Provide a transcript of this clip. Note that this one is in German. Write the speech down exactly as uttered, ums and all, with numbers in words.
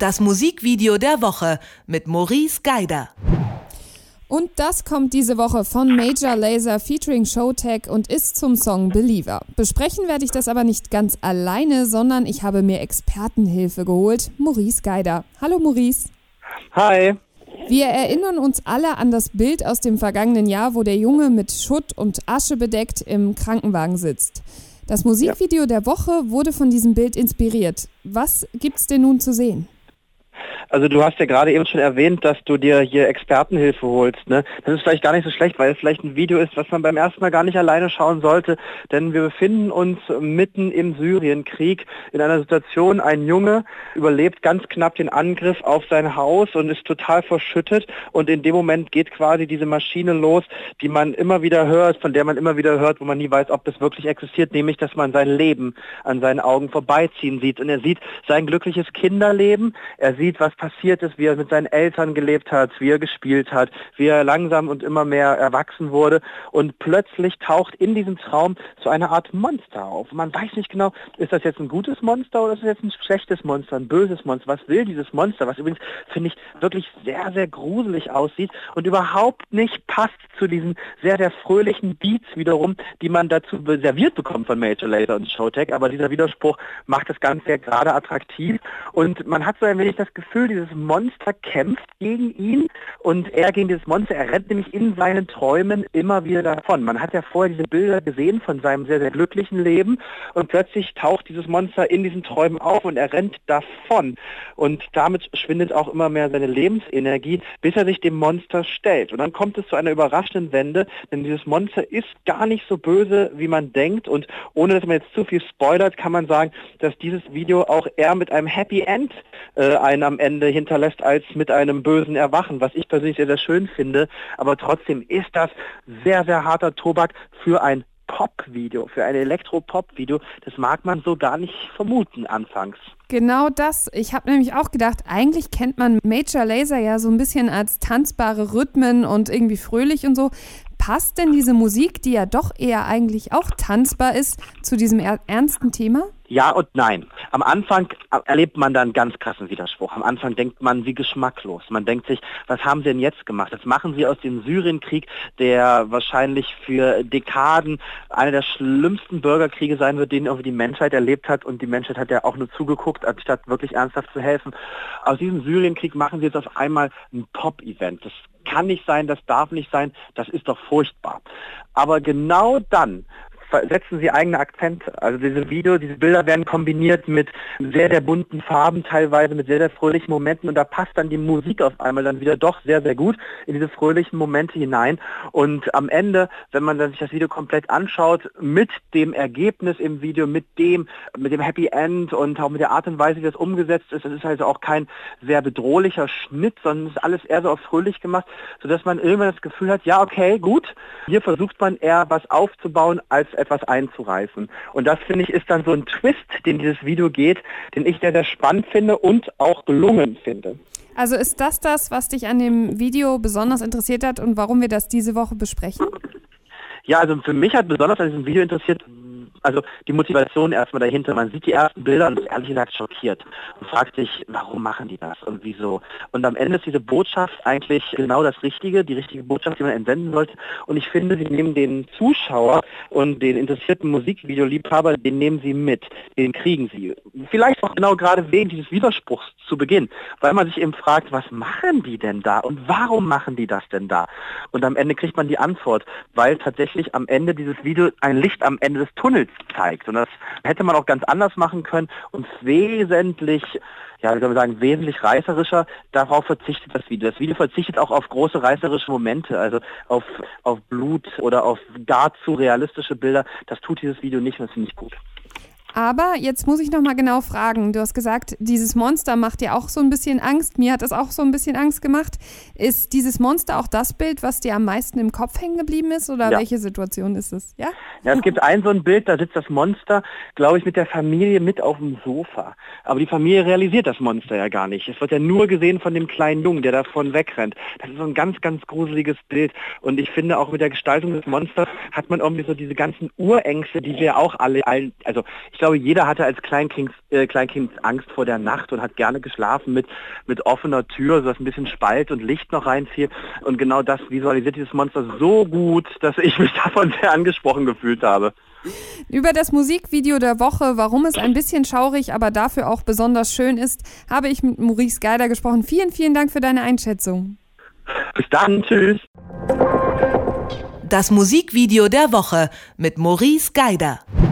Das Musikvideo der Woche mit Maurice Geider. Und das kommt diese Woche von Major Lazer featuring Showtek und ist zum Song Believer. Besprechen werde ich das aber nicht ganz alleine, sondern ich habe mir Expertenhilfe geholt. Maurice Geider. Hallo Maurice. Hi. Wir erinnern uns alle an das Bild aus dem vergangenen Jahr, wo der Junge mit Schutt und Asche bedeckt im Krankenwagen sitzt. Das Musikvideo ja. der Woche wurde von diesem Bild inspiriert. Was gibt's denn nun zu sehen? Also du hast ja gerade eben schon erwähnt, dass du dir hier Expertenhilfe holst, ne? Das ist vielleicht gar nicht so schlecht, weil es vielleicht ein Video ist, was man beim ersten Mal gar nicht alleine schauen sollte, denn wir befinden uns mitten im Syrienkrieg in einer Situation, ein Junge überlebt ganz knapp den Angriff auf sein Haus und ist total verschüttet und in dem Moment geht quasi diese Maschine los, die man immer wieder hört, von der man immer wieder hört, wo man nie weiß, ob das wirklich existiert, nämlich, dass man sein Leben an seinen Augen vorbeiziehen sieht und er sieht sein glückliches Kinderleben, er sieht, was passiert ist, wie er mit seinen Eltern gelebt hat, wie er gespielt hat, wie er langsam und immer mehr erwachsen wurde und plötzlich taucht in diesem Traum so eine Art Monster auf. Man weiß nicht genau, ist das jetzt ein gutes Monster oder ist das jetzt ein schlechtes Monster, ein böses Monster? Was will dieses Monster? Was übrigens, finde ich, wirklich sehr, sehr gruselig aussieht und überhaupt nicht passt zu diesen sehr, sehr fröhlichen Beats wiederum, die man dazu serviert bekommt von Major Lazer und Showtek. Aber dieser Widerspruch macht das Ganze ja gerade attraktiv und man hat so ein wenig das Gefühl, dieses Monster kämpft gegen ihn und er gegen dieses Monster, er rennt nämlich in seinen Träumen immer wieder davon. Man hat ja vorher diese Bilder gesehen von seinem sehr, sehr glücklichen Leben und plötzlich taucht dieses Monster in diesen Träumen auf und er rennt davon. Und damit schwindet auch immer mehr seine Lebensenergie, bis er sich dem Monster stellt. Und dann kommt es zu einer überraschenden Wende, denn dieses Monster ist gar nicht so böse, wie man denkt. Und ohne dass man jetzt zu viel spoilert, kann man sagen, dass dieses Video auch eher mit einem Happy End äh, einen am Ende hinterlässt, als mit einem bösen Erwachen, was ich persönlich sehr, sehr schön finde. Aber trotzdem ist das sehr, sehr harter Tobak für ein Pop-Video, für ein Elektro-Pop-Video. Das mag man so gar nicht vermuten anfangs. Genau das. Ich habe nämlich auch gedacht, eigentlich kennt man Major Lazer ja so ein bisschen als tanzbare Rhythmen und irgendwie fröhlich und so. Passt denn diese Musik, die ja doch eher eigentlich auch tanzbar ist, zu diesem er- ernsten Thema? Ja und nein. Am Anfang erlebt man da einen ganz krassen Widerspruch. Am Anfang denkt man, wie geschmacklos. Man denkt sich, was haben sie denn jetzt gemacht? Jetzt machen sie aus dem Syrienkrieg, der wahrscheinlich für Dekaden einer der schlimmsten Bürgerkriege sein wird, den irgendwie die Menschheit erlebt hat. Und die Menschheit hat ja auch nur zugeguckt, anstatt wirklich ernsthaft zu helfen. Aus diesem Syrienkrieg machen sie jetzt auf einmal ein Pop-Event. Das kann nicht sein, das darf nicht sein, das ist doch furchtbar. Aber genau dann setzen sie eigene Akzente. Also diese Videos, diese Bilder werden kombiniert mit sehr, sehr bunten Farben, teilweise mit sehr, sehr fröhlichen Momenten und da passt dann die Musik auf einmal dann wieder doch sehr, sehr gut in diese fröhlichen Momente hinein. Und am Ende, wenn man dann sich das Video komplett anschaut, mit dem Ergebnis im Video, mit dem, mit dem Happy End und auch mit der Art und Weise, wie das umgesetzt ist, das ist also auch kein sehr bedrohlicher Schnitt, sondern es ist alles eher so auf fröhlich gemacht, sodass man irgendwann das Gefühl hat, ja okay, gut, hier versucht man eher was aufzubauen, als etwas einzureißen. Und das, finde ich, ist dann so ein Twist, den dieses Video geht, den ich sehr, sehr spannend finde und auch gelungen finde. Also ist das das, was dich an dem Video besonders interessiert hat und warum wir das diese Woche besprechen? Ja, also für mich hat besonders an diesem Video interessiert, also die Motivation erstmal dahinter. Man sieht die ersten Bilder und ist ehrlich gesagt schockiert und fragt sich, warum machen die das und wieso? Und am Ende ist diese Botschaft eigentlich genau das Richtige, die richtige Botschaft, die man entsenden sollte. Und ich finde, sie nehmen den Zuschauer und den interessierten Musikvideoliebhaber, den nehmen sie mit, den kriegen sie. Vielleicht auch genau gerade wegen dieses Widerspruchs zu Beginn, weil man sich eben fragt, was machen die denn da und warum machen die das denn da? Und am Ende kriegt man die Antwort, weil tatsächlich am Ende dieses Video ein Licht am Ende des Tunnels zeigt. Und das hätte man auch ganz anders machen können und wesentlich, ja, wie soll man sagen, wesentlich reißerischer. Darauf verzichtet das Video. Das Video verzichtet auch auf große reißerische Momente, also auf, auf Blut oder auf gar zu realistische Bilder. Das tut dieses Video nicht und das finde ich gut. Aber jetzt muss ich noch mal genau fragen. Du hast gesagt, dieses Monster macht dir auch so ein bisschen Angst. Mir hat es auch so ein bisschen Angst gemacht. Ist dieses Monster auch das Bild, was dir am meisten im Kopf hängen geblieben ist? Oder ja. Welche Situation ist es? Ja? Ja, es gibt ein so ein Bild, da sitzt das Monster, glaube ich, mit der Familie mit auf dem Sofa. Aber die Familie realisiert das Monster ja gar nicht. Es wird ja nur gesehen von dem kleinen Jungen, der davon wegrennt. Das ist so ein ganz, ganz gruseliges Bild. Und ich finde, auch mit der Gestaltung des Monsters hat man irgendwie so diese ganzen Urängste, die wir auch alle, also ich glaube, jeder hatte als Kleinkind, äh, Kleinkind Angst vor der Nacht und hat gerne geschlafen mit, mit offener Tür, sodass ein bisschen Spalt und Licht noch reinfiel. Und genau das visualisiert dieses Monster so gut, dass ich mich davon sehr angesprochen gefühlt habe. Über das Musikvideo der Woche, warum es ein bisschen schaurig, aber dafür auch besonders schön ist, habe ich mit Maurice Geider gesprochen. Vielen, vielen Dank für deine Einschätzung. Bis dann, tschüss. Das Musikvideo der Woche mit Maurice Geider.